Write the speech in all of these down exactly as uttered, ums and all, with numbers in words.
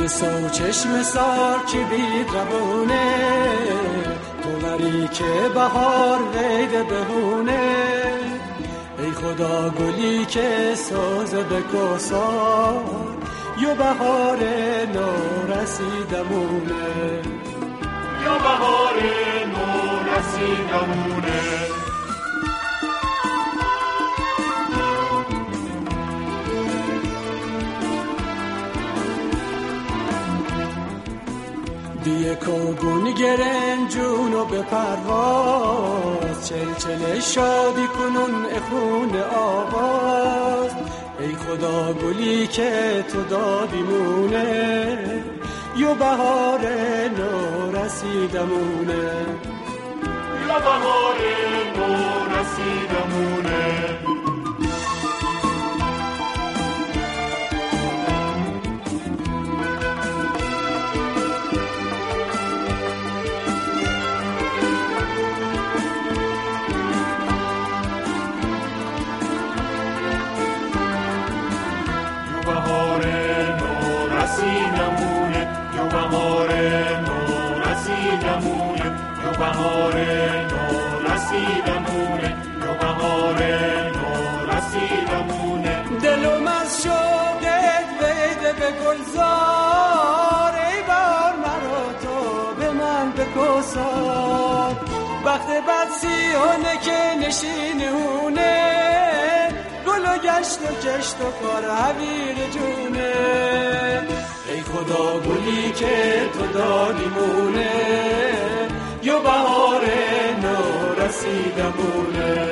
دل سو چشم سار کی بید روونه تو وری که بهار ویده بهونه ای خدا گلی که ساز به کسار یو بهار نو رسیدمونه یو بهار نو رسیدمونه دیه کوگون گرن جونو به پرواز چل چل شادی کنون اخون آواز ای خدا گلی که تو دادی مونه یو بهار نو رسیدمونه یو بهار نو رسیدمونه رسیدمونه یو بهار نو رسیدمونه یو بهار نو رسیدمونه یو بهار نو رسیدمونه دلم از شوقت ویده به گلزار ای بار مرا تو به من بکسار وقت بد سیانه که نشینونه گل و گشت و کشت و کار حویر جونه ای خدا گلی که تو دادی مونه یو بهار نو رسیدمونه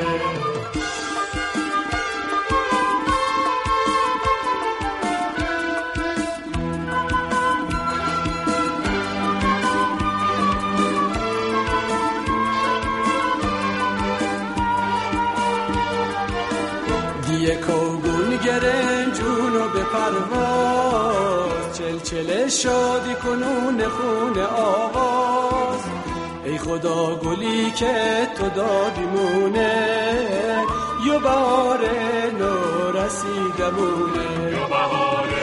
دیه کوگون گرن جونو به پرواز چل چل شادی کنون خون آواز ای خدا گلی که تو دادی مونه یو بهار نو رسیدمونه یو بهار